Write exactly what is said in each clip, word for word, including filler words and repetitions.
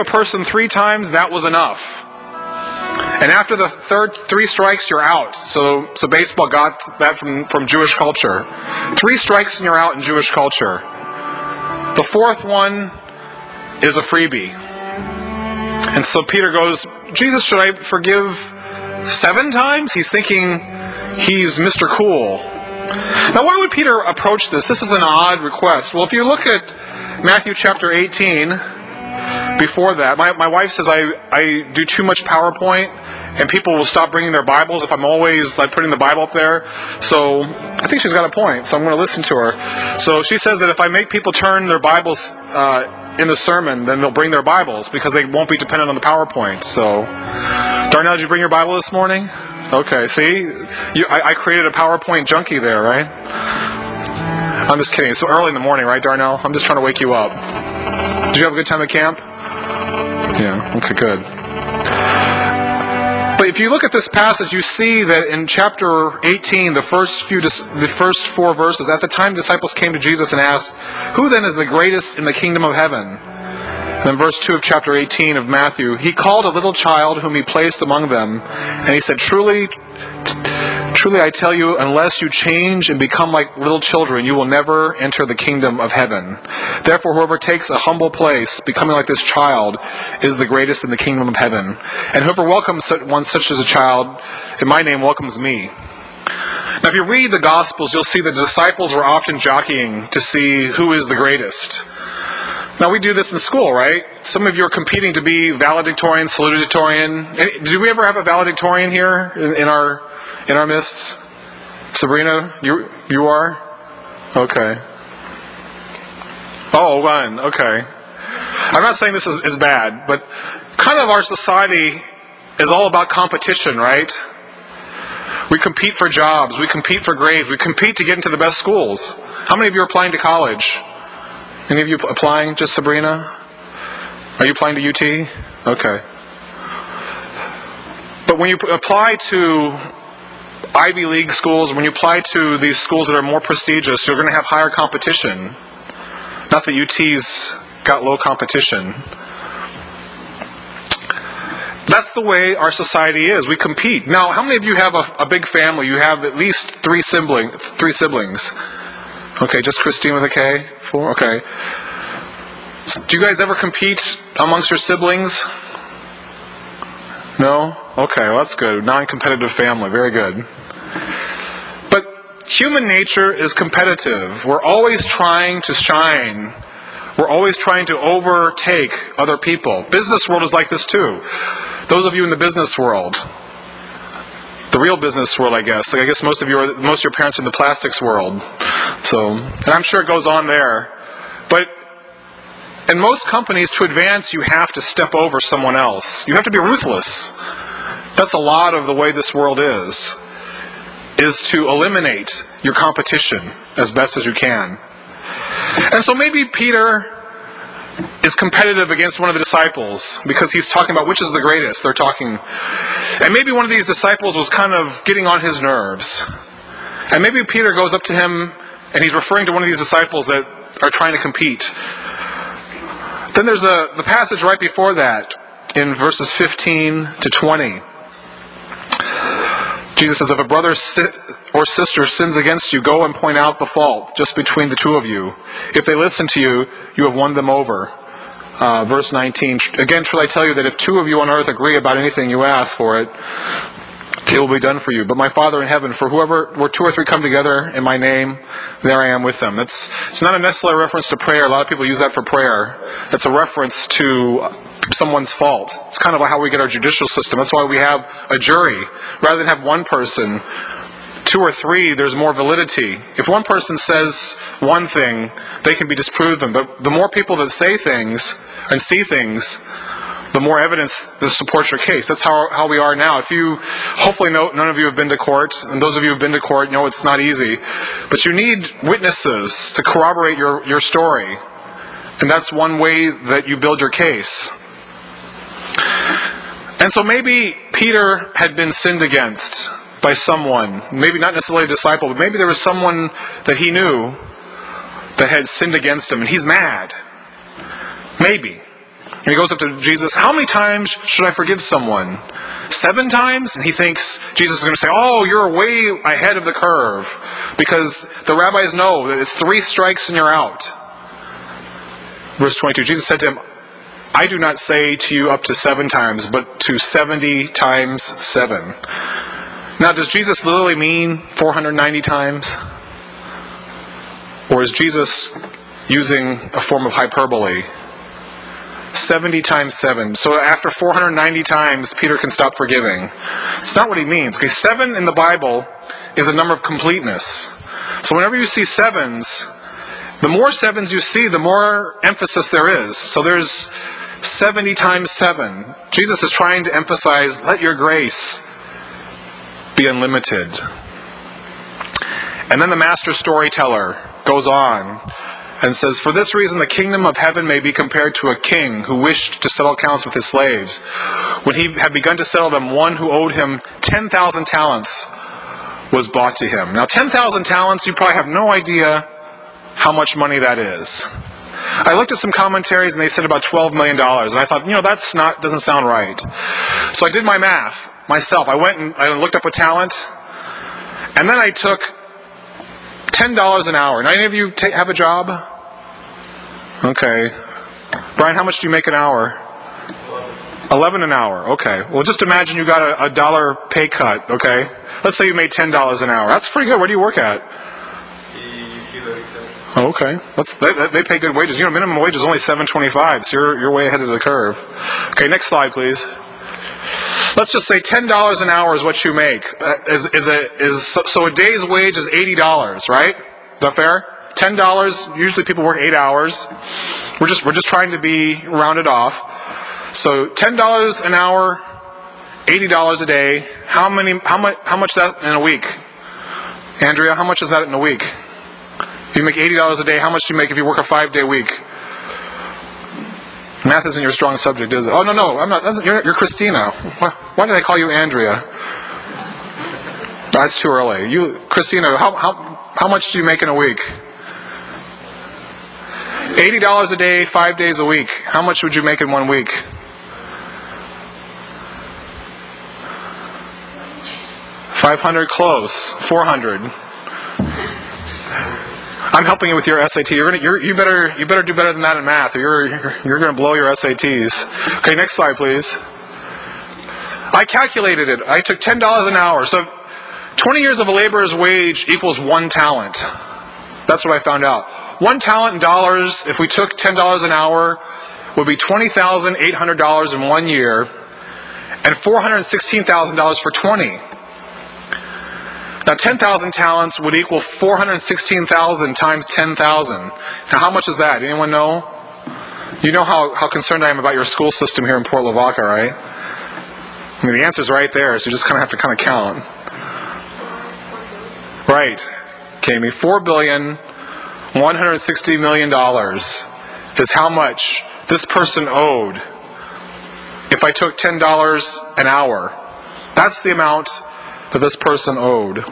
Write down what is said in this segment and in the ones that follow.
a person three times, that was enough. And after the third three strikes, you're out. So so baseball got that from, from Jewish culture. Three strikes and you're out in Jewish culture. The fourth one is a freebie. And so Peter goes, Jesus, should I forgive seven times? He's thinking he's Mister Cool. Now why would Peter approach this? This is an odd request. Well, if you look at Matthew chapter eighteen, before that, my, my wife says I, I do too much PowerPoint and people will stop bringing their Bibles if I'm always like putting the Bible up there. So I think she's got a point, so I'm going to listen to her. So she says that if I make people turn their Bibles uh, in the sermon, then they'll bring their Bibles because they won't be dependent on the PowerPoint. So, Darnell, did you bring your Bible this morning? Okay, see? You, I, I created a PowerPoint junkie there, right? I'm just kidding. It's so early in the morning, right, Darnell? I'm just trying to wake you up. Did you have a good time at camp? Yeah, okay, good. But if you look at this passage, you see that in chapter eighteen, the first few, the first four verses, at the time disciples came to Jesus and asked, "Who then is the greatest in the kingdom of heaven?" And then verse two of chapter eighteen of Matthew, he called a little child whom he placed among them, and he said, Truly, truly I tell you, unless you change and become like little children, you will never enter the kingdom of heaven. Therefore, whoever takes a humble place, becoming like this child, is the greatest in the kingdom of heaven. And whoever welcomes one such as a child, in my name welcomes me. Now, if you read the Gospels, you'll see that the disciples were often jockeying to see who is the greatest. Now, we do this in school, right? Some of you are competing to be valedictorian, salutatorian. Do we ever have a valedictorian here in, in our in our midst? Sabrina, you you are? Okay. Oh, one. Okay. I'm not saying this is, is bad, but kind of our society is all about competition, right? We compete for jobs. We compete for grades. We compete to get into the best schools. How many of you are applying to college? Any of you applying? Just Sabrina? Are you applying to U T? Okay. But when you apply to Ivy League schools, when you apply to these schools that are more prestigious, you're going to have higher competition. Not that U T's got low competition. That's the way our society is. We compete. Now, how many of you have a, a big family? You have at least three sibling, three siblings. Okay, just Christine with a K? Four? Okay. Do you guys ever compete amongst your siblings? No? Okay, well that's good. Non-competitive family. Very good. But human nature is competitive. We're always trying to shine. We're always trying to overtake other people. Business world is like this too. Those of you in the business world, the real business world, I guess. Like I guess most of you are, most of your parents are in the plastics world. So, and I'm sure it goes on there. But in most companies, to advance, you have to step over someone else. You have to be ruthless. That's a lot of the way this world is, is to eliminate your competition as best as you can. And so maybe Peter is competitive against one of the disciples because he's talking about which is the greatest. They're talking, and maybe one of these disciples was kind of getting on his nerves. And maybe Peter goes up to him and he's referring to one of these disciples that are trying to compete. Then there's a the passage right before that in verses fifteen to twenty. Jesus says, if a brother or sister sins against you, go and point out the fault just between the two of you. If they listen to you, you have won them over. Uh, verse nineteen, again, shall I tell you that if two of you on earth agree about anything you ask for it, it will be done for you. But my Father in heaven, for whoever, where two or three come together in my name, there I am with them. That's, it's not a necessary reference to prayer. A lot of people use that for prayer. It's a reference to someone's fault. It's kind of like how we get our judicial system. That's why we have a jury. Rather than have one person, two or three, there's more validity. If one person says one thing, they can be disproven. But the more people that say things and see things, the more evidence that supports your case. That's how how we are now. If you, hopefully no, none of you have been to court, and those of you who have been to court know it's not easy. But you need witnesses to corroborate your, your story. And that's one way that you build your case. And so maybe Peter had been sinned against by someone. Maybe not necessarily a disciple, but maybe there was someone that he knew that had sinned against him, and he's mad. Maybe. And he goes up to Jesus, how many times should I forgive someone? Seven times? And he thinks Jesus is going to say, oh, you're way ahead of the curve. Because the rabbis know that it's three strikes and you're out. Verse twenty-two, Jesus said to him, I do not say to you up to seven times, but to seventy times seven. Now, does Jesus literally mean four hundred ninety times? Or is Jesus using a form of hyperbole? seventy times seven. So after four hundred ninety times, Peter can stop forgiving. It's not what he means. Okay, seven in the Bible is a number of completeness. So whenever you see sevens, the more sevens you see, the more emphasis there is. So there's seventy times seven. Jesus is trying to emphasize, let your grace be unlimited. And then the master storyteller goes on and says, for this reason the kingdom of heaven may be compared to a king who wished to settle accounts with his slaves. When he had begun to settle them, one who owed him ten thousand talents was brought to him. Now ten thousand talents, you probably have no idea how much money that is. I looked at some commentaries and they said about twelve million dollars. And I thought, you know, that's not, doesn't sound right. So I did my math myself. I went and I looked up a talent. And then I took ten dollars an hour. Now, any of you ta- have a job? Okay. Brian, how much do you make an hour? eleven an hour. Okay. Well, just imagine you got a, a dollar pay cut, okay? Let's say you made ten dollars an hour. That's pretty good. Where do you work at? Oh, okay. That's, they, they pay good wages. You know, minimum wage is only seven twenty-five, so you're, you're way ahead of the curve. Okay, next slide, please. Let's just say ten dollars an hour is what you make. Uh, is, is a, is, so, so a day's wage is eighty dollars, right? Is that fair? ten dollars, usually people work eight hours. We're just, we're just trying to be rounded off. So ten dollars an hour, eighty dollars a day. How many, how much, how much that in a week? Andrea, how much is that in a week? If you make eighty dollars a day, how much do you make if you work a five-day week? Math isn't your strong subject, is it? Oh, no, no, I'm not. That's, you're, you're Christina. Why, why did I call you Andrea? That's too early. You, Christina, how, how, how much do you make in a week? eighty dollars a day, five days a week. How much would you make in one week? five hundred, close. four hundred. I'm helping you with your S A T. You're gonna, you're, you better, you better do better than that in math, or you're, you're, you're going to blow your S A Ts. Okay, next slide, please. I calculated it. I took ten dollars an hour. So, twenty years of a laborer's wage equals one talent. That's what I found out. One talent in dollars, if we took ten dollars an hour, would be twenty thousand eight hundred dollars in one year, and four hundred sixteen thousand dollars for twenty. Now, ten thousand talents would equal four hundred sixteen thousand times ten thousand. Now, how much is that? Anyone know? You know how, how concerned I am about your school system here in Port Lavaca, right? I mean, the answer's right there, so you just kind of have to kind of count. Right, Kami. four billion one hundred sixty million dollars is how much this person owed if I took ten dollars an hour. That's the amount that this person owed.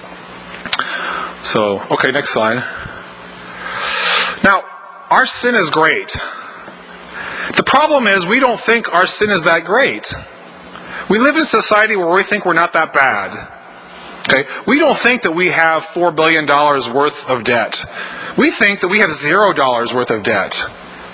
So, okay, next slide. Now, our sin is great. The problem is we don't think our sin is that great. We live in a society where we think we're not that bad. Okay? We don't think that we have four billion dollars worth of debt. We think that we have zero dollars worth of debt.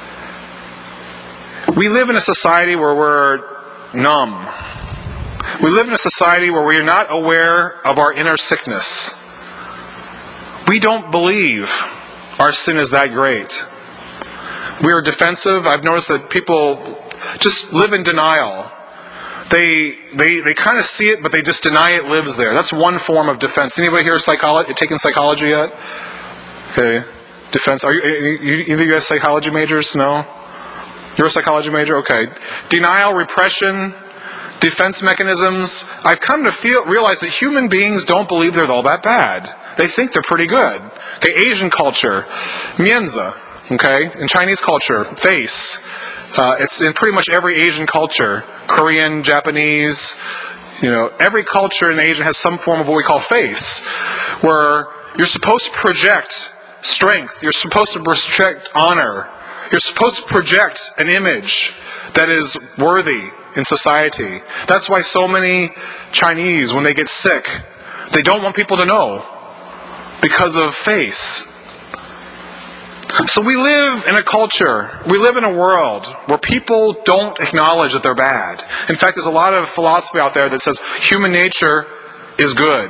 We live in a society where we're numb. We live in a society where we are not aware of our inner sickness. We don't believe our sin is that great. We are defensive. I've noticed that people just live in denial. They they they kind of see it, but they just deny it lives there. That's one form of defense. Anybody here psychology, taking psychology yet? Okay, defense. Are you, you either of you guys psychology majors? No? You're a psychology major? Okay. Denial, repression, defense mechanisms. I've come to feel realize that human beings don't believe they're all that bad. They think they're pretty good. Okay, Asian culture, mianzi. Okay, in Chinese culture, face. Uh, it's in pretty much every Asian culture. Korean, Japanese, you know, every culture in Asia has some form of what we call face, where you're supposed to project strength. You're supposed to project honor. You're supposed to project an image that is worthy in society. That's why so many Chinese, when they get sick, they don't want people to know because of face. So we live in a culture, we live in a world where people don't acknowledge that they're bad. In fact, there's a lot of philosophy out there that says human nature is good.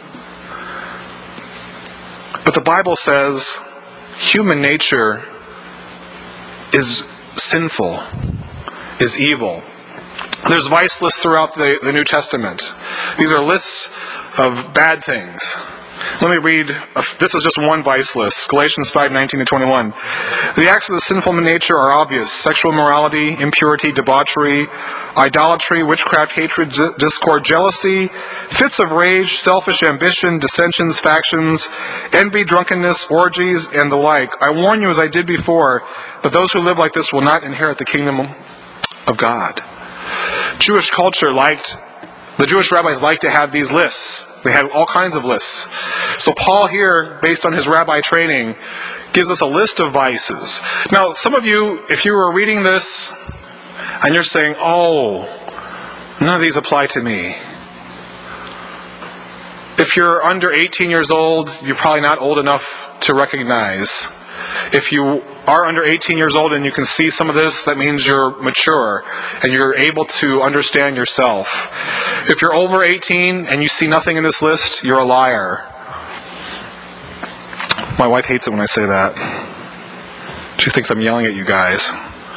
But the Bible says human nature is sinful, is evil. There's vice lists throughout the, the New Testament. These are lists of bad things. Let me read, this is just one vice list, Galatians five, nineteen to twenty-one. The acts of the sinful nature are obvious: sexual immorality, impurity, debauchery, idolatry, witchcraft, hatred, discord, jealousy, fits of rage, selfish ambition, dissensions, factions, envy, drunkenness, orgies, and the like. I warn you, as I did before, that those who live like this will not inherit the kingdom of God. Jewish culture liked, the Jewish rabbis liked to have these lists. They had all kinds of lists. So Paul here, based on his rabbi training, gives us a list of vices. Now, some of you, if you were reading this, and you're saying, oh, none of these apply to me. If you're under eighteen years old, you're probably not old enough to recognize. If you are under eighteen years old and you can see some of this, that means you're mature and you're able to understand yourself. If you're over eighteen and you see nothing in this list, you're a liar. My wife hates it when I say that. She thinks I'm yelling at you guys.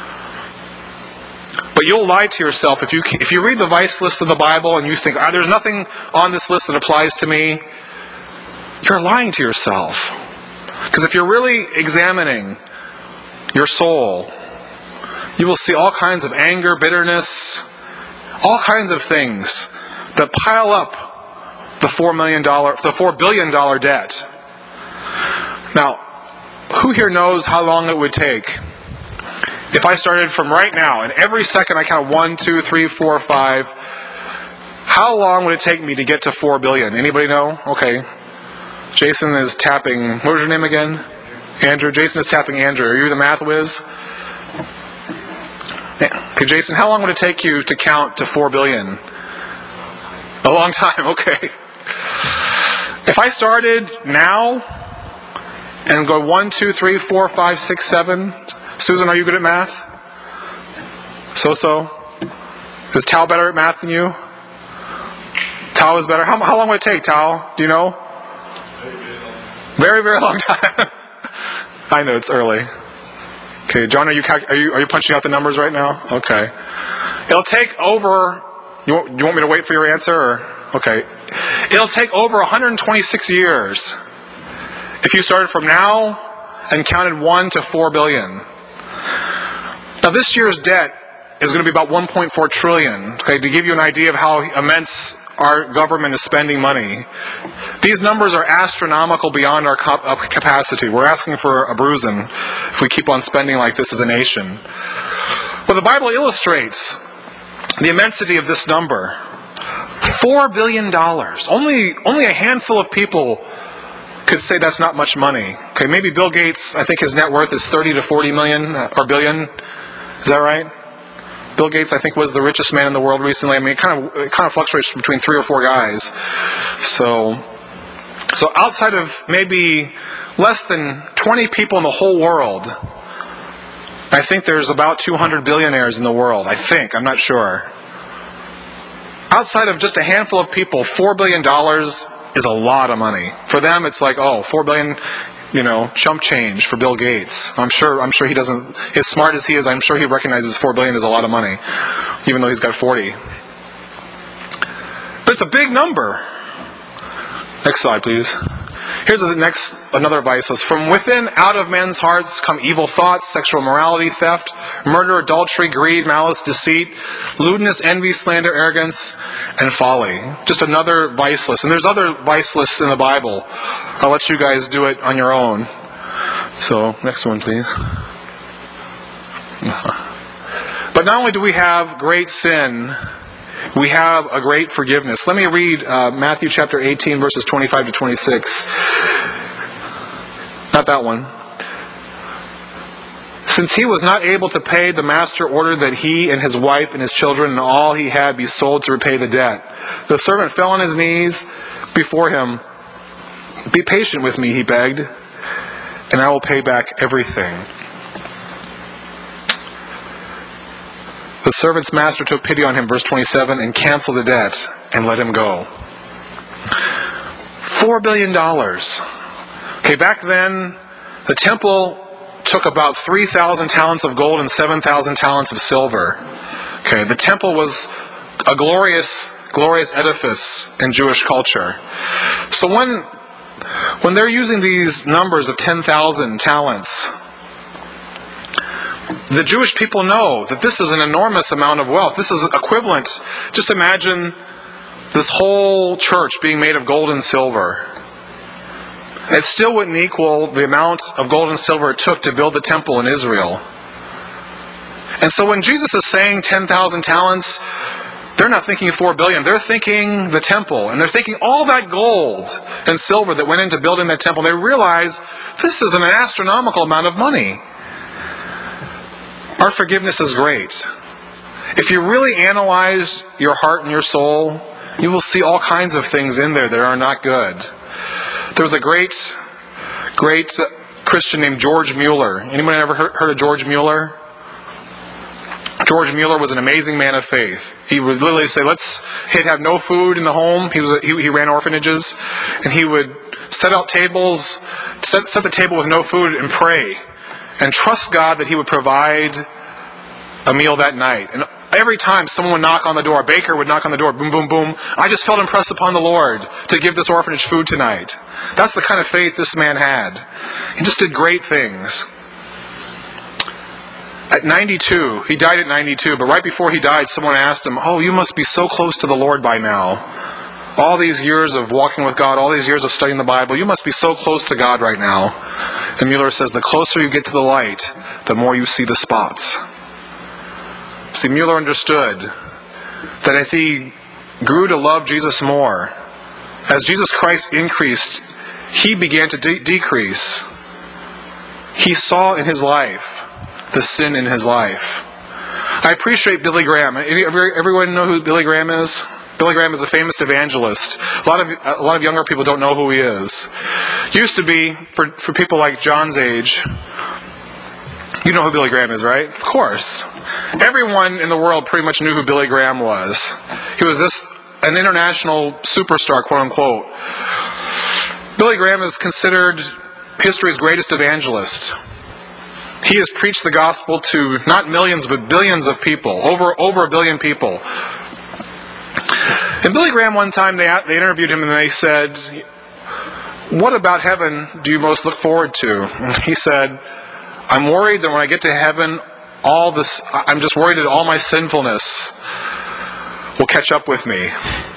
But you'll lie to yourself if you if you read the vice list of the Bible and you think, ah, there's nothing on this list that applies to me. You're lying to yourself. Because if you're really examining your soul, you will see all kinds of anger, bitterness, all kinds of things that pile up the four million dollar, the four billion dollar debt. Now, who here knows how long it would take if I started from right now, and every second I count one, two, three, four, five, how long would it take me to get to four billion? Anybody know? Okay. Jason is tapping, what was your name again? Andrew. Jason is tapping Andrew. Are you the math whiz? Okay, Jason, how long would it take you to count to four billion? A long time, okay. If I started now and go one, two, three, four, five, six, seven, Susan, are you good at math? So-so? Is Tal better at math than you? Tal is better. How, how long would it take, Tal? Do you know? Very, very long time. I know it's early. Okay, John, are you are you are you punching out the numbers right now? Okay. It'll take over. You want, you want me to wait for your answer? Or, okay. It'll take over one hundred twenty-six years if you started from now and counted one to four billion. Now, this year's debt is going to be about one point four trillion. Okay, to give you an idea of how immense our government is spending money. These numbers are astronomical beyond our capacity. We're asking for a bruising if we keep on spending like this as a nation. But the Bible illustrates the immensity of this number. Four billion dollars. Only, only a handful of people could say that's not much money. Okay, maybe Bill Gates, I think his net worth is thirty to forty million or billion. Is that right? Bill Gates, I think, was the richest man in the world recently. I mean, it kind of it kind of fluctuates between three or four guys. So, so outside of maybe less than twenty people in the whole world, I think there's about two hundred billionaires in the world. I think. I'm not sure. Outside of just a handful of people, four billion dollars is a lot of money. For them, it's like, oh, four billion dollars, you know, chump change for Bill Gates. I'm sure I'm sure he doesn't, as smart as he is, I'm sure he recognizes four billion dollars is a lot of money, even though he's got forty. But it's a big number. Next slide, please. Here's the next, another vice list. From within, out of men's hearts come evil thoughts, sexual immorality, theft, murder, adultery, greed, malice, deceit, lewdness, envy, slander, arrogance, and folly. Just another vice list. And there's other vice lists in the Bible. I'll let you guys do it on your own. So, next one, please. But not only do we have great sin, we have a great forgiveness. Let me read uh, Matthew chapter eighteen, verses twenty-five to twenty-six. Not that one. Since he was not able to pay, the master ordered that he and his wife and his children and all he had be sold to repay the debt. The servant fell on his knees before him. "Be patient with me," he begged, "and I will pay back everything." The servant's master took pity on him, verse twenty-seven, and canceled the debt and let him go. Four billion dollars. Okay, back then, the temple took about three thousand talents of gold and seven thousand talents of silver. Okay, the temple was a glorious, glorious edifice in Jewish culture. So when, when they're using these numbers of ten thousand talents, the Jewish people know that this is an enormous amount of wealth. This is equivalent. Just imagine this whole church being made of gold and silver. It still wouldn't equal the amount of gold and silver it took to build the temple in Israel. And so when Jesus is saying ten thousand talents, they're not thinking four billion. They're thinking the temple. And they're thinking all that gold and silver that went into building that temple. They realize this is an astronomical amount of money. Our forgiveness is great. If you really analyze your heart and your soul, you will see all kinds of things in there that are not good. There was a great, great Christian named George Mueller. Anyone ever heard of George Mueller? George Mueller was an amazing man of faith. He would literally say, let's, he'd have no food in the home. He was a, he, he ran orphanages. And he would set out tables, set, set the table with no food and pray. And trust God that He would provide a meal that night. And every time someone would knock on the door, a baker would knock on the door, boom, boom, boom, I just felt impressed upon the Lord to give this orphanage food tonight. That's the kind of faith this man had. He just did great things. At ninety-two, he died at ninety-two, but right before he died, someone asked him, "Oh, you must be so close to the Lord by now. All these years of walking with God, all these years of studying the Bible, you must be so close to God right now." And Mueller says, the closer you get to the light, the more you see the spots. See, Mueller understood that as he grew to love Jesus more, as Jesus Christ increased, he began to de- decrease. He saw in his life the sin in his life. I appreciate Billy Graham. Everyone know who Billy Graham is? Billy Graham is a famous evangelist. A lot of a lot of younger people don't know who he is. Used to be, for, for people like John's age, you know who Billy Graham is, right? Of course. Everyone in the world pretty much knew who Billy Graham was. He was this an international superstar, quote unquote. Billy Graham is considered history's greatest evangelist. He has preached the gospel to not millions but billions of people, over over a billion people. And Billy Graham, one time, they, they interviewed him and they said, "What about heaven do you most look forward to?" And he said, "I'm worried that when I get to heaven, all this, I'm just worried that all my sinfulness will catch up with me.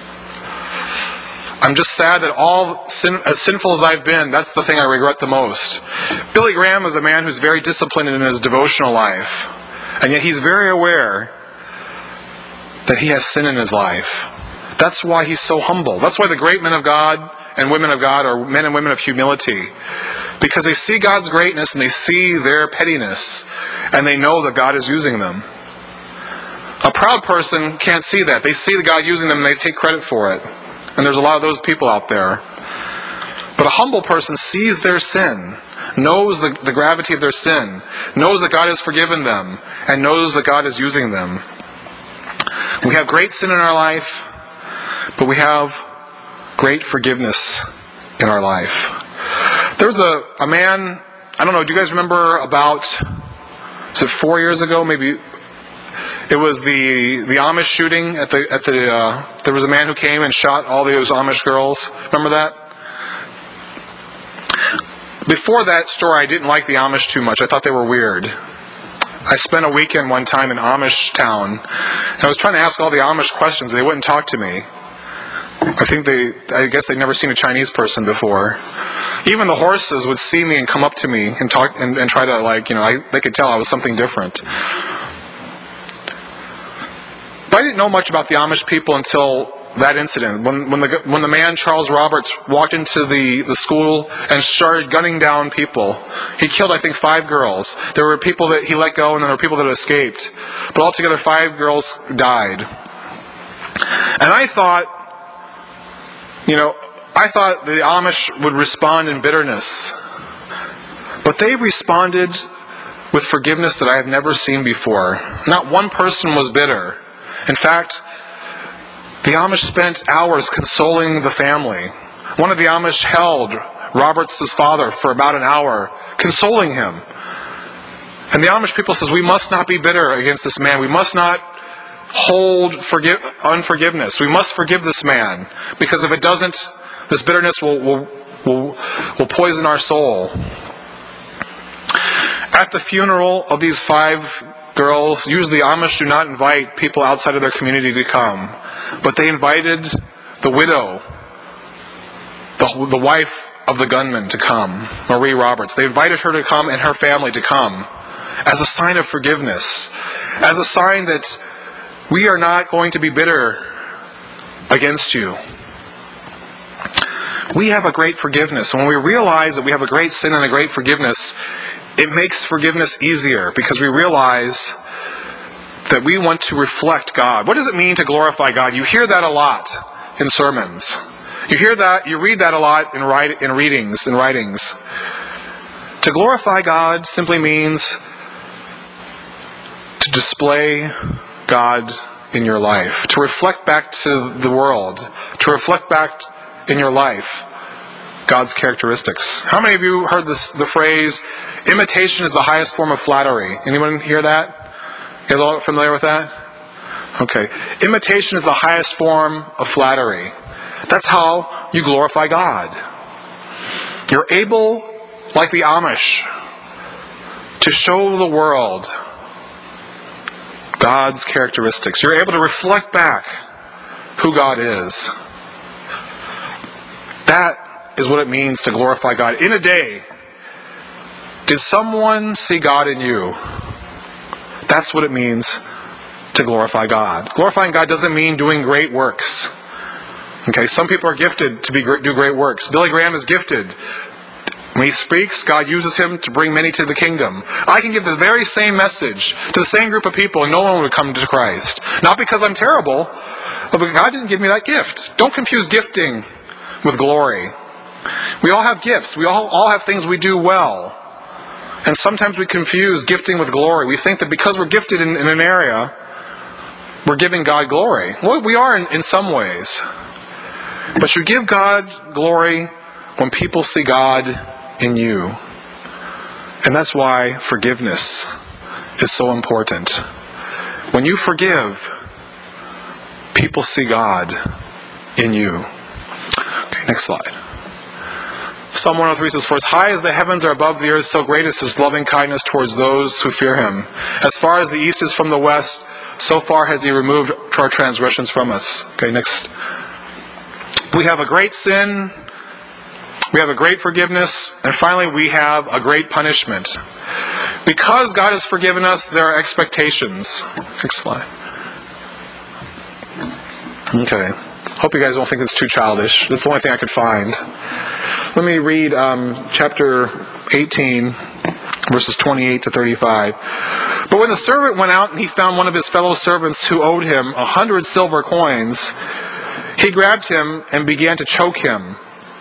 I'm just sad that all sin, as sinful as I've been, that's the thing I regret the most." Billy Graham is a man who's very disciplined in his devotional life, and yet he's very aware that he has sin in his life. That's why he's so humble. That's why the great men of God and women of God are men and women of humility. Because they see God's greatness and they see their pettiness, and they know that God is using them. A proud person can't see that. They see God using them and they take credit for it. And there's a lot of those people out there. But a humble person sees their sin, knows the, the gravity of their sin, knows that God has forgiven them, and knows that God is using them. We have great sin in our life, but we have great forgiveness in our life. There's a, a man, I don't know, do you guys remember about, was it four years ago, maybe? It was the the Amish shooting at the at the. Uh, there was a man who came and shot all those Amish girls. Remember that? Before that story, I didn't like the Amish too much. I thought they were weird. I spent a weekend one time in Amish town, and I was trying to ask all the Amish questions. They wouldn't talk to me. I think they, I guess they'd never seen a Chinese person before. Even the horses would see me and come up to me and talk and, and try to, like, you know, I, they could tell I was something different. But I didn't know much about the Amish people until that incident. When, when, the, when the man, Charles Roberts, walked into the, the school and started gunning down people, he killed, I think, five girls. There were people that he let go, and then there were people that escaped. But altogether, five girls died. And I thought, you know, I thought the Amish would respond in bitterness. But they responded with forgiveness that I have never seen before. Not one person was bitter. In fact, the Amish spent hours consoling the family. One of the Amish held Roberts' father for about an hour, consoling him. And the Amish people says, we must not be bitter against this man. We must not hold forgive, unforgiveness. We must forgive this man, because if it doesn't, this bitterness will, will, will, will poison our soul. At the funeral of these five girls, usually Amish do not invite people outside of their community to come, but they invited the widow, the, the wife of the gunman, to come, Marie Roberts. They invited her to come and her family to come as a sign of forgiveness, as a sign that we are not going to be bitter against you. We have a great forgiveness. When we realize that we have a great sin and a great forgiveness, it makes forgiveness easier, because we realize that we want to reflect God. What does it mean to glorify God? You hear that a lot in sermons. You hear that, you read that a lot in, write, in readings, in writings. To glorify God simply means to display God in your life, to reflect back to the world, to reflect back in your life God's characteristics. How many of you heard this, the phrase, imitation is the highest form of flattery? Anyone hear that? You guys all familiar with that? Okay. Imitation is the highest form of flattery. That's how you glorify God. You're able, like the Amish, to show the world God's characteristics. You're able to reflect back who God is. That is what it means to glorify God. In a day, did someone see God in you? That's what it means to glorify God. Glorifying God doesn't mean doing great works. Okay, some people are gifted to be do great works. Billy Graham is gifted. When he speaks, God uses him to bring many to the kingdom. I can give the very same message to the same group of people and no one would come to Christ. Not because I'm terrible, but because God didn't give me that gift. Don't confuse gifting with glory. We all have gifts. We all, all have things we do well. And sometimes we confuse gifting with glory. We think that because we're gifted in, in an area, we're giving God glory. Well, we are in, in some ways. But you give God glory when people see God in you. And that's why forgiveness is so important. When you forgive, people see God in you. Okay, next slide. Psalm one oh three says, "For as high as the heavens are above the earth, so great is His loving kindness towards those who fear Him. As far as the east is from the west, so far has He removed our transgressions from us." Okay, next. We have a great sin, we have a great forgiveness, and finally we have a great punishment. Because God has forgiven us, there are expectations. Next slide. Okay. Hope you guys don't think it's too childish. That's the only thing I could find. Let me read um, chapter eighteen, verses twenty-eight to thirty-five. "But when the servant went out and he found one of his fellow servants who owed him a hundred silver coins, he grabbed him and began to choke him."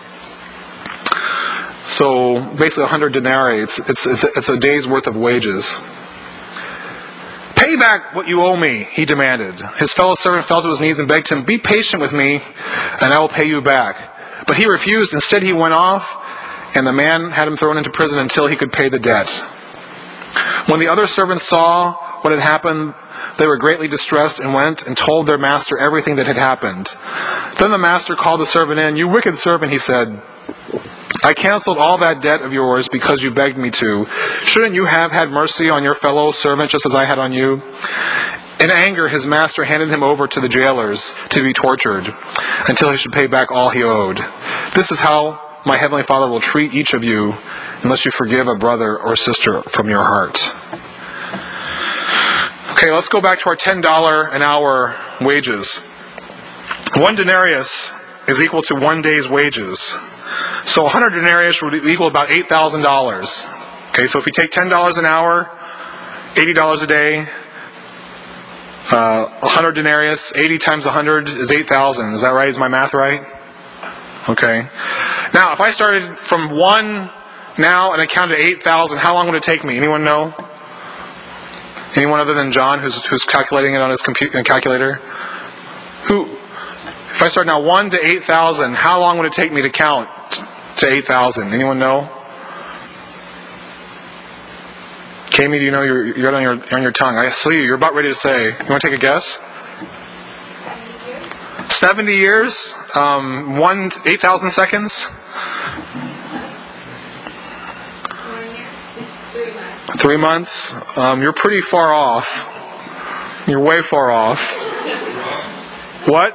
So basically a hundred denarii. It's, it's, it's, it's a day's worth of wages. "Pay back what you owe me," he demanded. His fellow servant fell to his knees and begged him, "Be patient with me, and I will pay you back." But he refused. Instead, he went off, and the man had him thrown into prison until he could pay the debt. When the other servants saw what had happened, they were greatly distressed and went and told their master everything that had happened. Then the master called the servant in. "You wicked servant," he said, "I canceled all that debt of yours because you begged me to. Shouldn't you have had mercy on your fellow servant just as I had on you?" In anger, his master handed him over to the jailers to be tortured until he should pay back all he owed. This is how my heavenly Father will treat each of you unless you forgive a brother or sister from your heart. Okay, let's go back to our ten dollars an hour wages. One denarius is equal to one day's wages. So one hundred denarius would equal about eight thousand dollars. Okay, so if you take ten dollars an hour, eighty dollars a day, uh, one hundred denarius, eighty times one hundred is eight thousand. Is that right? Is my math right? Okay. Now, if I started from one now and I counted to eight thousand, how long would it take me? Anyone know? Anyone other than John who's who's calculating it on his computer calculator? Who? If I start now one to eight thousand, how long would it take me to count to eight thousand? Anyone know? Kami, do you know you're, you're on your on your tongue? I see you. You're about ready to say. You want to take a guess? Seventy years. Um, one eight thousand seconds. Three months. Um, you're pretty far off. You're way far off. What?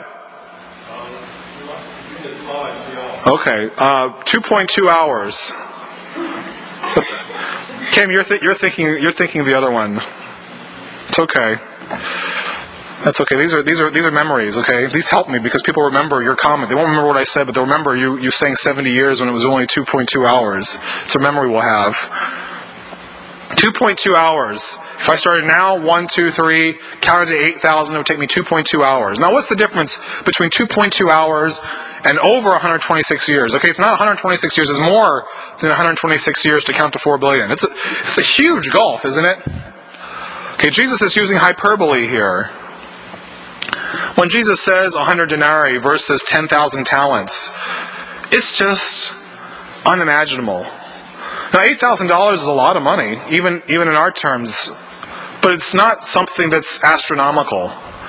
Okay. Uh, two point two hours. That's, Kim, you're th- you're thinking you're thinking of the other one. It's okay. That's okay. These are these are these are memories. Okay, these help me because people remember your comment. They won't remember what I said, but they'll remember you you saying seventy years when it was only two point two hours. It's a memory we'll have. two point two hours. If I started now, one, two, three, counted to eight thousand, it would take me two point two hours. Now, what's the difference between two point two hours and over one hundred twenty-six years? Okay, it's not one hundred twenty-six years. It's more than one hundred twenty-six years to count to four billion. It's a, it's a huge gulf, isn't it? Okay, Jesus is using hyperbole here. When Jesus says one hundred denarii versus ten thousand talents, it's just unimaginable. Now, eight thousand dollars is a lot of money, even even in our terms, but it's not something that's astronomical.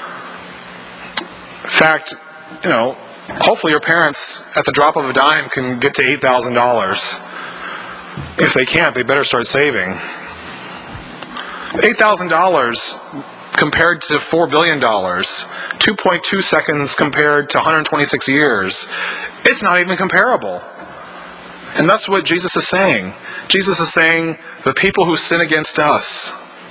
In fact, you know, hopefully your parents, at the drop of a dime, can get to eight thousand dollars. If they can't, they better start saving. eight thousand dollars compared to four billion dollars, two point two seconds compared to one hundred twenty-six years, it's not even comparable. And that's what Jesus is saying. Jesus is saying, the people who sin against us,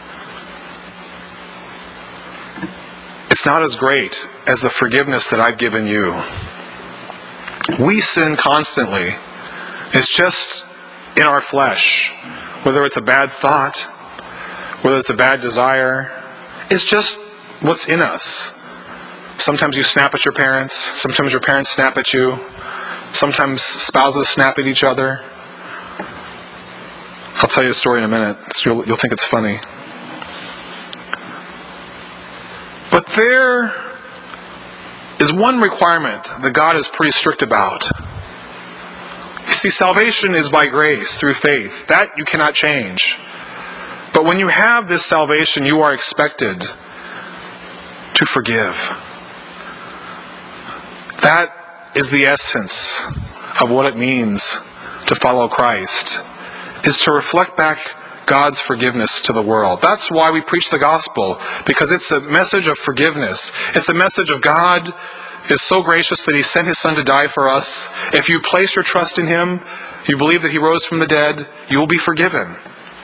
it's not as great as the forgiveness that I've given you. We sin constantly. It's just in our flesh. Whether it's a bad thought, whether it's a bad desire, it's just what's in us. Sometimes you snap at your parents. Sometimes your parents snap at you. Sometimes spouses snap at each other. I'll tell you a story in a minute. So you'll, you'll think it's funny. But there is one requirement that God is pretty strict about. You see, salvation is by grace, through faith. That you cannot change. But when you have this salvation, you are expected to forgive. That is the essence of what it means to follow Christ, is to reflect back God's forgiveness to the world. That's why we preach the gospel, because it's a message of forgiveness. It's a message of God is so gracious that He sent His Son to die for us. If you place your trust in Him, you believe that He rose from the dead, you will be forgiven.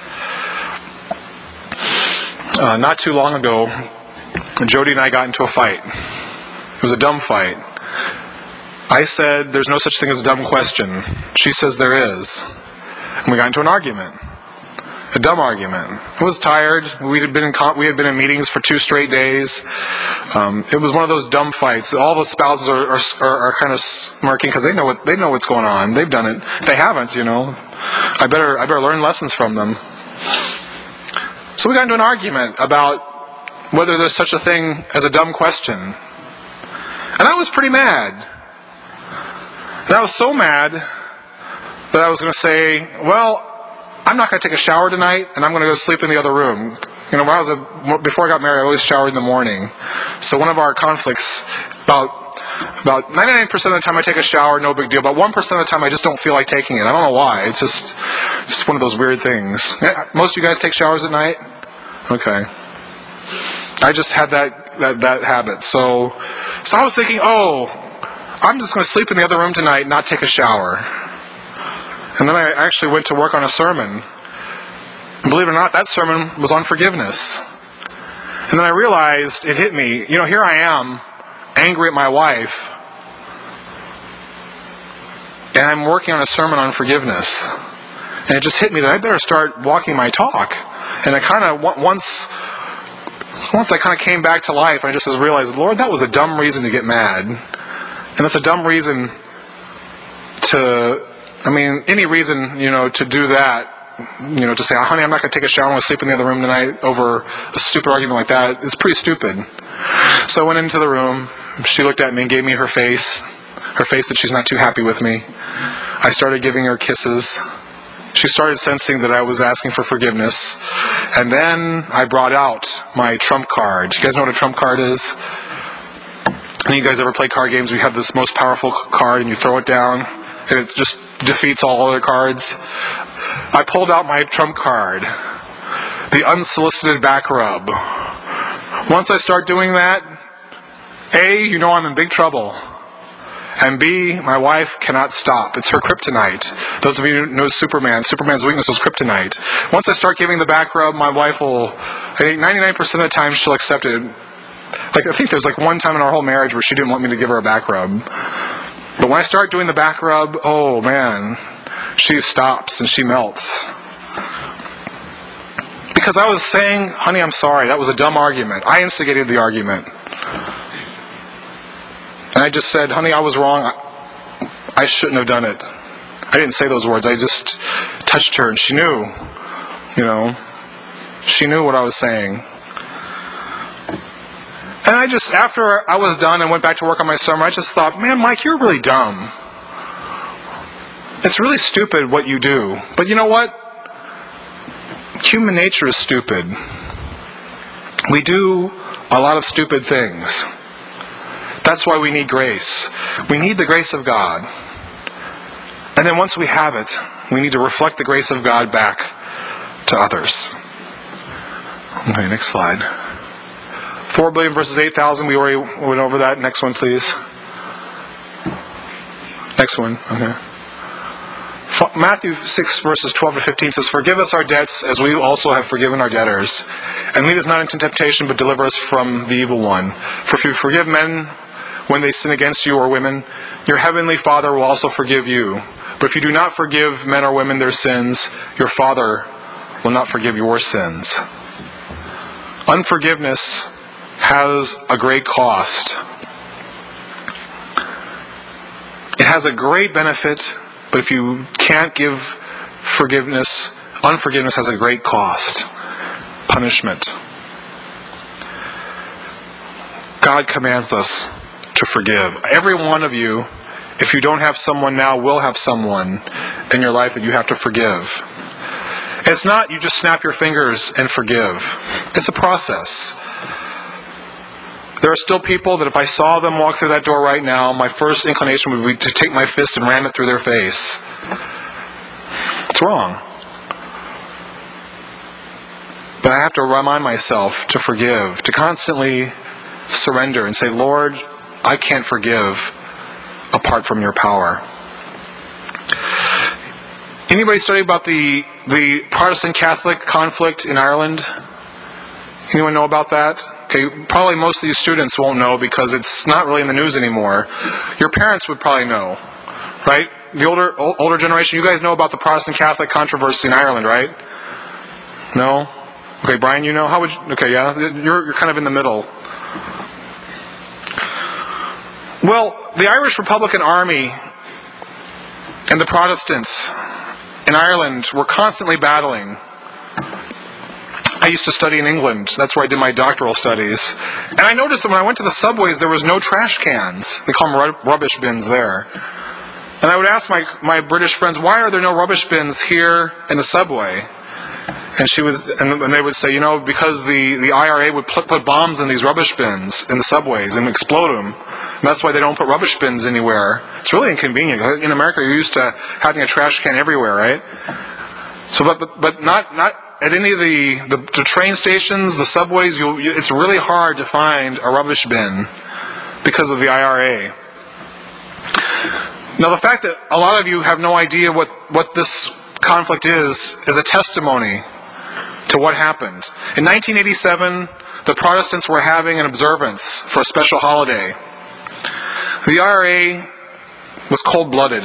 Uh, not too long ago, Jody and I got into a fight. It was a dumb fight. I said, there's no such thing as a dumb question. She says there is. And we got into an argument. A dumb argument. I was tired. We had been in we had been in meetings for two straight days. Um, it was one of those dumb fights. All the spouses are are, are, are kind of smirking because they know what they know what's going on. They've done it. They haven't, you know. I better I better learn lessons from them. So we got into an argument about whether there's such a thing as a dumb question. And I was pretty mad. And I was so mad that I was going to say, well, I'm not going to take a shower tonight, and I'm going to go sleep in the other room. You know, when I was a, before I got married, I always showered in the morning. So one of our conflicts, about about ninety-nine percent of the time I take a shower, no big deal. But one percent of the time I just don't feel like taking it. I don't know why. It's just, just one of those weird things. Most of you guys take showers at night? Okay. I just had that, that, that habit. So, so I was thinking, oh, I'm just going to sleep in the other room tonight and not take a shower. And then I actually went to work on a sermon. And believe it or not, that sermon was on forgiveness. And then I realized, it hit me, you know, here I am, angry at my wife, and I'm working on a sermon on forgiveness. And it just hit me that I better start walking my talk. And I kind of, once once I kind of came back to life, I just realized, Lord, that was a dumb reason to get mad. And that's a dumb reason to, I mean, any reason, you know, to do that, you know, to say, oh, honey, I'm not going to take a shower, I'm going to sleep in the other room tonight over a stupid argument like that, is pretty stupid. So I went into the room, she looked at me and gave me her face, her face that she's not too happy with me. I started giving her kisses. She started sensing that I was asking for forgiveness. And then I brought out my trump card. You guys know what a trump card is? Any of you guys ever play card games where you have this most powerful card and you throw it down and it just defeats all other cards? I pulled out my trump card, the unsolicited back rub. Once I start doing that, A, you know I'm in big trouble. And B, my wife cannot stop. It's her kryptonite. Those of you who know Superman, Superman's weakness is kryptonite. Once I start giving the back rub, my wife will, I think ninety-nine percent of the time she'll accept it. Like, I think there's like one time in our whole marriage where she didn't want me to give her a back rub. But when I start doing the back rub, oh man, she stops and she melts. Because I was saying, honey, I'm sorry, that was a dumb argument. I instigated the argument. And I just said, honey, I was wrong. I, I shouldn't have done it. I didn't say those words. I just touched her and she knew. You know, she knew what I was saying. And I just, after I was done and went back to work on my sermon, I just thought, man, Mike, you're really dumb. It's really stupid what you do. But you know what? Human nature is stupid. We do a lot of stupid things. That's why we need grace. We need the grace of God. And then once we have it, we need to reflect the grace of God back to others. Okay, next slide. Four billion versus eight thousand, we already went over that. Next one, please. Next one, okay. Matthew six verses twelve to fifteen says, forgive us our debts as we also have forgiven our debtors. And lead us not into temptation, but deliver us from the evil one. For if you forgive men when they sin against you, or women, your heavenly Father will also forgive you. But if you do not forgive men or women their sins, your Father will not forgive your sins. Unforgiveness has a great cost. It has a great benefit, but if you can't give forgiveness, unforgiveness has a great cost. Punishment. God commands us to forgive. Every one of you, if you don't have someone now, will have someone in your life that you have to forgive. It's not you just snap your fingers and forgive. It's a process. There are still people that if I saw them walk through that door right now, my first inclination would be to take my fist and ram it through their face. It's wrong. But I have to remind myself to forgive, to constantly surrender and say, Lord, I can't forgive apart from your power. Anybody study about the the Protestant-Catholic conflict in Ireland? Anyone know about that? Okay, probably most of you students won't know because it's not really in the news anymore. Your parents would probably know, right? The older older generation, you guys know about the Protestant-Catholic controversy in Ireland, right? No? Okay, Brian, you know? How would you, okay, yeah, you're you're kind of in the middle. Well, the Irish Republican Army and the Protestants in Ireland were constantly battling. I used to study in England. That's where I did my doctoral studies. And I noticed that when I went to the subways, there was no trash cans. They call them rubbish bins there. And I would ask my, my British friends, why are there no rubbish bins here in the subway? And she was, and, and they would say, you know, because the, the I R A would put, put bombs in these rubbish bins in the subways and explode them. And that's why they don't put rubbish bins anywhere. It's really inconvenient. In America, you're used to having a trash can everywhere, right? So, but but, but not not at any of the, the, the train stations, the subways. You'll, you, it's really hard to find a rubbish bin because of the I R A. Now, the fact that a lot of you have no idea what what this conflict is is a testimony to what happened. In nineteen eighty-seven, the Protestants were having an observance for a special holiday. The I R A was cold-blooded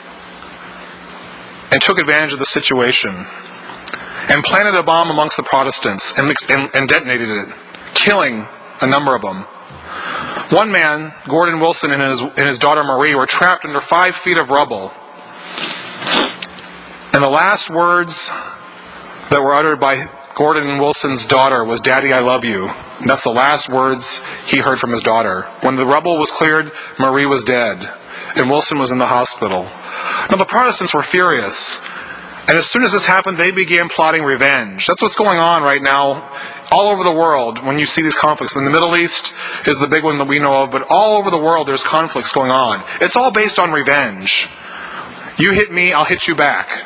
and took advantage of the situation and planted a bomb amongst the Protestants and, mixed, and, and detonated it, killing a number of them. One man, Gordon Wilson, and his, and his daughter Marie were trapped under five feet of rubble. And the last words that were uttered by Gordon Wilson's daughter was, "Daddy, I love you." And that's the last words he heard from his daughter. When the rubble was cleared, Marie was dead, and Wilson was in the hospital. Now the Protestants were furious. And as soon as this happened, they began plotting revenge. That's what's going on right now all over the world when you see these conflicts. In the Middle East is the big one that we know of, but all over the world there's conflicts going on. It's all based on revenge. You hit me, I'll hit you back.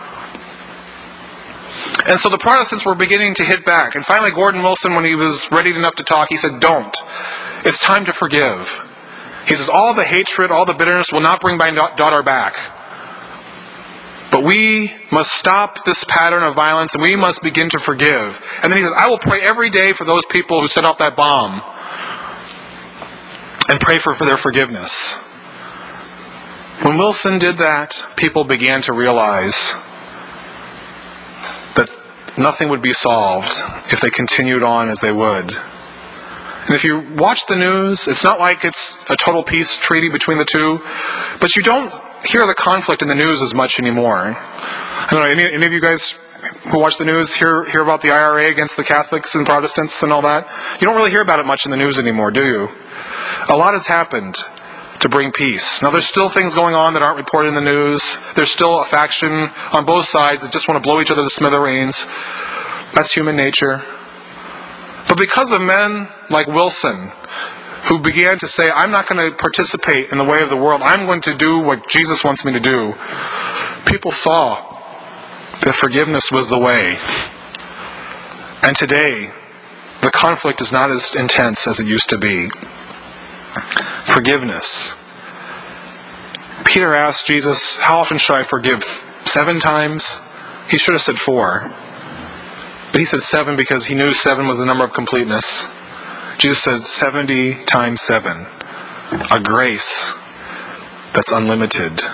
And so the Protestants were beginning to hit back. And finally Gordon Wilson, when he was ready enough to talk, he said, "Don't. It's time to forgive." He says, "All the hatred, all the bitterness will not bring my daughter back. But we must stop this pattern of violence and we must begin to forgive." And then he says, "I will pray every day for those people who set off that bomb and pray for, for their forgiveness." When Wilson did that, people began to realize that nothing would be solved if they continued on as they would. And if you watch the news, it's not like it's a total peace treaty between the two, but you don't hear the conflict in the news as much anymore. I don't know, any, any of you guys who watch the news hear, hear about the I R A against the Catholics and Protestants and all that? You don't really hear about it much in the news anymore, do you? A lot has happened to bring peace. Now there's still things going on that aren't reported in the news. There's still a faction on both sides that just want to blow each other to smithereens. That's human nature. But because of men like Wilson, who began to say, "I'm not going to participate in the way of the world. I'm going to do what Jesus wants me to do," people saw that forgiveness was the way. And today, the conflict is not as intense as it used to be. Forgiveness. Peter asked Jesus, "How often should I forgive? Seven times?" He should have said four. But he said seven because he knew seven was the number of completeness. Jesus said seventy times seven. A grace that's unlimited.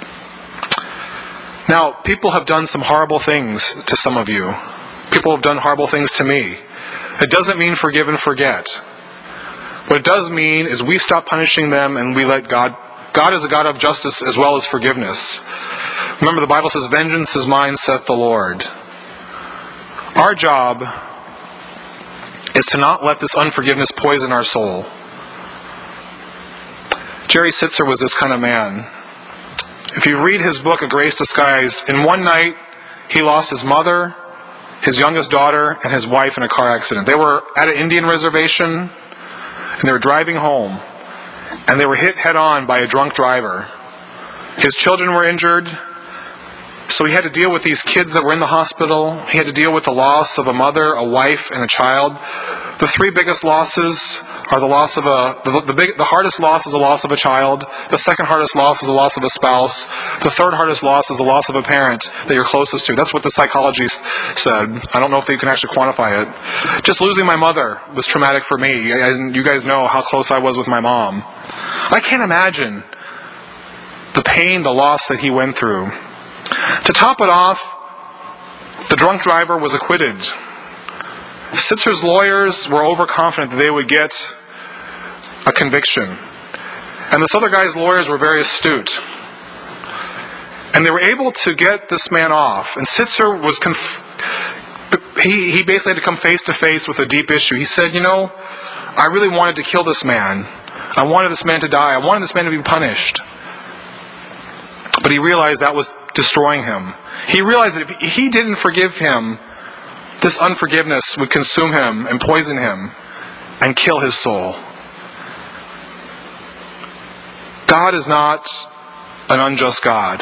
Now, people have done some horrible things to some of you. People have done horrible things to me. It doesn't mean forgive and forget. What it does mean is we stop punishing them and we let God... God is a God of justice as well as forgiveness. Remember, the Bible says, "Vengeance is mine, saith the Lord." Our job is to not let this unforgiveness poison our soul. Jerry Sitzer was this kind of man. If you read his book, A Grace Disguised, in one night he lost his mother, his youngest daughter, and his wife in a car accident. They were at an Indian reservation, and they were driving home, and they were hit head-on by a drunk driver. His children were injured, so he had to deal with these kids that were in the hospital. He had to deal with the loss of a mother, a wife, and a child. The three biggest losses are the loss of a... The, the, big, the hardest loss is the loss of a child. The second hardest loss is the loss of a spouse. The third hardest loss is the loss of a parent that you're closest to. That's what the psychologists said. I don't know if you can actually quantify it. Just losing my mother was traumatic for me. You guys know how close I was with my mom. I can't imagine the pain, the loss that he went through. To top it off, the drunk driver was acquitted. Sitzer's lawyers were overconfident that they would get a conviction. And this other guy's lawyers were very astute. And they were able to get this man off. And Sitzer was... Conf- he, he basically had to come face to face with a deep issue. He said, you know, I really wanted to kill this man. I wanted this man to die. I wanted this man to be punished. But he realized that was destroying him. He realized that if he didn't forgive him, this unforgiveness would consume him and poison him and kill his soul. God is not an unjust God.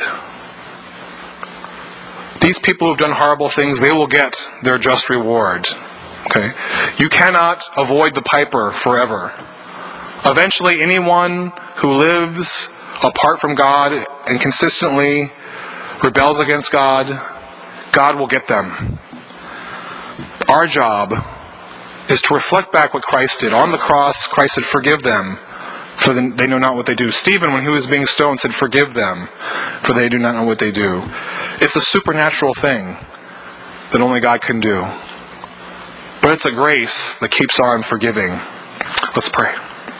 These people who've done horrible things, they will get their just reward. Okay? You cannot avoid the piper forever. Eventually, anyone who lives apart from God and consistently rebels against God, God will get them. Our job is to reflect back what Christ did. On the cross, Christ said, forgive them, for they know not what they do. Stephen, when he was being stoned, said, forgive them, for they do not know what they do. It's a supernatural thing that only God can do. But it's a grace that keeps on forgiving. Let's pray.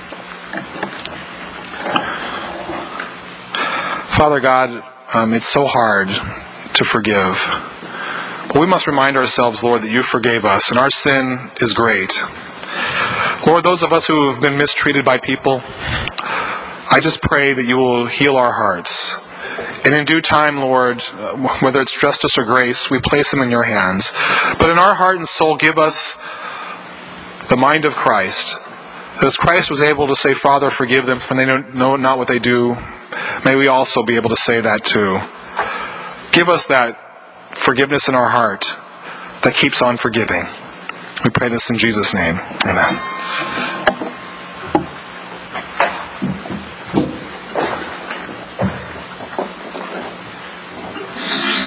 Father God, um, it's so hard to forgive. But we must remind ourselves, Lord, that you forgave us, and our sin is great. Lord, those of us who have been mistreated by people, I just pray that you will heal our hearts. And in due time, Lord, whether it's justice or grace, we place them in your hands. But in our heart and soul, give us the mind of Christ. As Christ was able to say, Father, forgive them, for they know not what they do, may we also be able to say that too. Give us that forgiveness in our heart that keeps on forgiving. We pray this in Jesus' name. Amen.